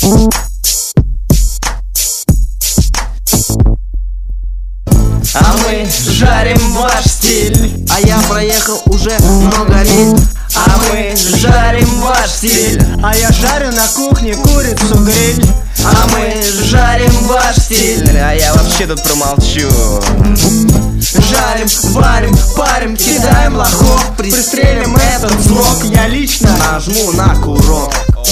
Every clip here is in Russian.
А мы жарим ваш стиль. А я проехал уже много миль. А мы жарим ваш стиль. А я жарю на кухне курицу гриль. А мы жарим ваш стиль. А я вообще тут промолчу. Жарим, варим, парим, кидаем лохов. Пристрелим этот слог. Я лично нажму на курок.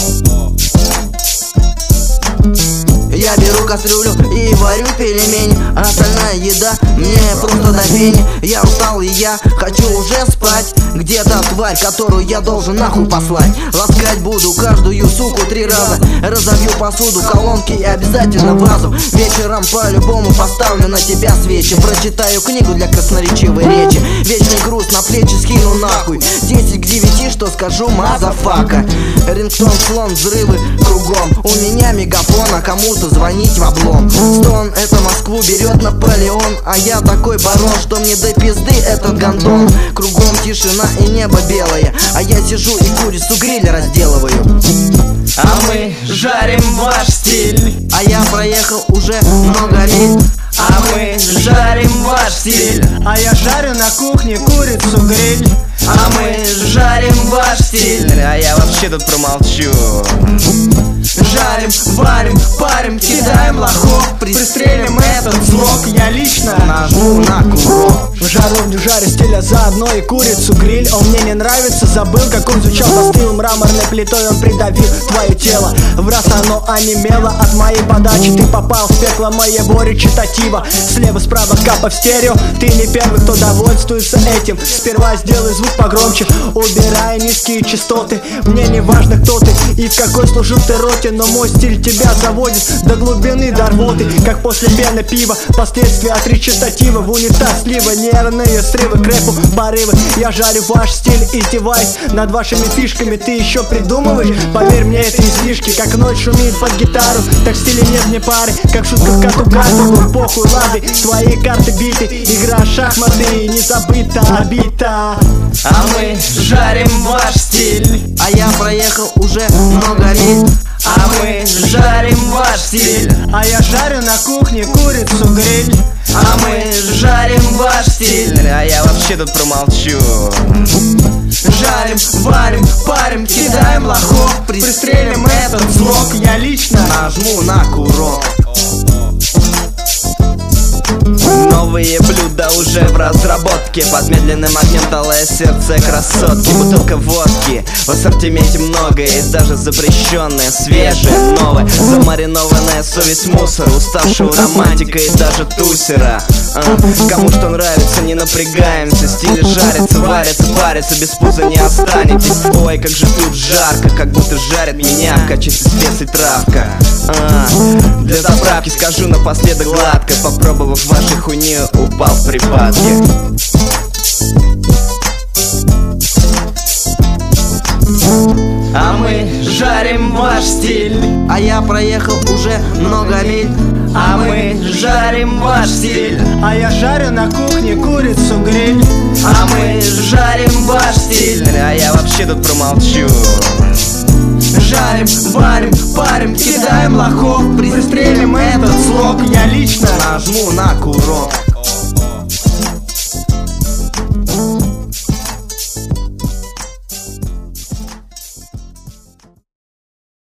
Я беру кастрюлю и варю пельмени, а остальная еда мне просто до фени. Я устал и я хочу уже спать. Где-то тварь, которую я должен нахуй послать. Ласкать буду каждую суку 3 раза. Разобью посуду, колонки и обязательно вазу. Вечером по-любому поставлю на тебя свечи. Прочитаю книгу для красноречивой речи. Вечный груз на плечи скину нахуй. 10 к 9, что скажу, мазафака. Рингтон, слон, взрывы кругом. У меня мегафон, а кому-то звонить в облом. Стон, это Москву берет Наполеон. А я такой барон, что мне до пизды этот гондон. Кругом тишина и небо белое, а я сижу и курицу гриль разделываю. А мы жарим ваш стиль. А я проехал уже много миль. А мы жарим ваш стиль. А я жарю на кухне курицу гриль. А мы жарим ваш стиль. А я вообще тут промолчу. Жарим, варим, парим, кидаем лохов. Пристрелим этот слог. Я лично нажму на курок. в жаровню жарю стиля заодно и курицу гриль. Он мне не нравится, забыл, как он звучал. Застыл мраморной плитой, он придавил твое тело. В раз оно онемело от моей подачи. Ты попал в пекло моего речитатива. Слева, справа, капа в стерео. Ты не первый, кто довольствуется этим. Сперва сделай звук погромче, убирай низкие частоты. Мне не важно, кто ты и в какой служил ты роте, но мой стиль тебя заводит до глубины, до рвоты. Как после пены пива, последствия от речитатива. В унитаз слива, нервные срывы, к рэпу порывы. Я жарю ваш стиль, издеваюсь над вашими фишками. Ты еще придумываешь? Поверь мне, это излишки. Как ночь шумит под гитару, так в стиле нет мне пары. Как шутка в коту карты, похуй, лады. Твои карты биты, игра в шахматы не забыта, обита. А мы жарим ваш стиль. А я проехал уже много миль. А мы жарим ваш стиль. А я жарю на кухне курицу гриль. А мы жарим ваш стиль. А я вообще тут промолчу. Жарим, варим, парим, кидаем лохов. Пристрелим этот слог. Я лично нажму на курок. Новые блюда уже в разработке. Под медленным огнем талое сердце красотки. Бутылка водки, в ассортименте много. Есть даже запрещенное, свежее, новое. Замаринованная совесть мусора, уставшего романтика и даже тусера. Кому что нравится, не напрягаемся. Стиль жарится, варится, парится, без пуза не останетесь. Ой, как же тут жарко, как будто жарит меня в качестве специй травка. Для заправки скажу напоследок гладко. Попробовав вашу хуйню, упал в припадке. А мы жарим ваш стиль. А я проехал уже много миль. А мы жарим ваш стиль. А я жарю на кухне курицу гриль. А мы жарим ваш стиль. А я вообще тут промолчу. Жарим, варим, парим, кидаем лохов. Пристрелим этот слог. Я лично нажму на курок.